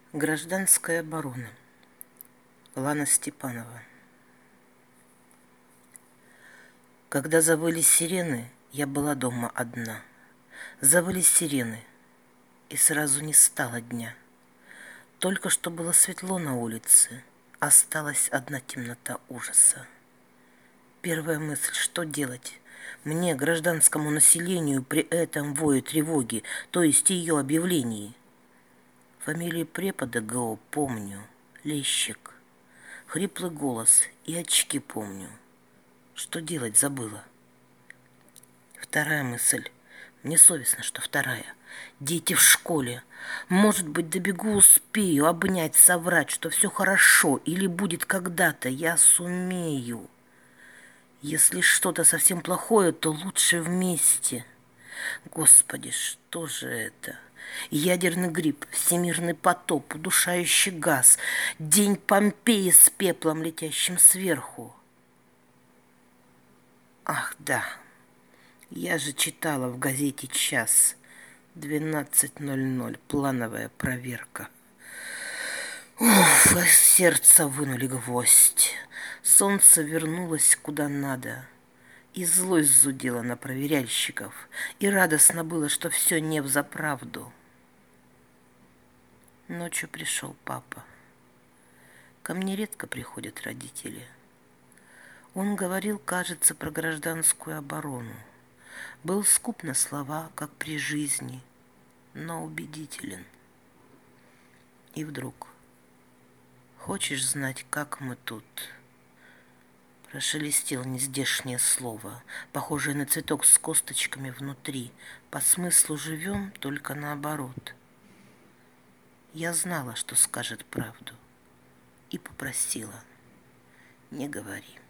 Гражданская оборона. Лана Степанова. Когда завыли сирены, я была дома одна. Завыли сирены, и сразу не стало дня. Только что было светло на улице, осталась одна темнота ужаса. Первая мысль, что делать? Мне, гражданскому населению, при этом вою тревоги, то есть ее объявлении. Фамилию препода ГО помню, Лещик. Хриплый голос и очки помню. Что делать забыла. Вторая мысль. Мне совестно, что вторая. Дети в школе. Может быть, добегу, успею обнять, соврать, что все хорошо, или будет когда-то, я сумею. Если что-то совсем плохое, то лучше вместе. Господи, что же это? Ядерный гриб, всемирный потоп, удушающий газ, день Помпеи с пеплом, летящим сверху. Ах, да, я же читала в газете «Час», 12:00, плановая проверка. Уф, из сердца вынули гвоздь. Солнце вернулось куда надо. И злость зудела на проверяльщиков, и радостно было, что все не взаправду. Ночью пришел папа. Ко мне редко приходят родители. Он говорил, кажется, про гражданскую оборону. Был скуп на слова, как при жизни, но убедителен. И вдруг: «Хочешь знать, как мы тут?» Прошелестел нездешнее слово, похожее на цветок с косточками внутри. По смыслу живем, только наоборот. Я знала, что скажет правду, и попросила: «Не говори».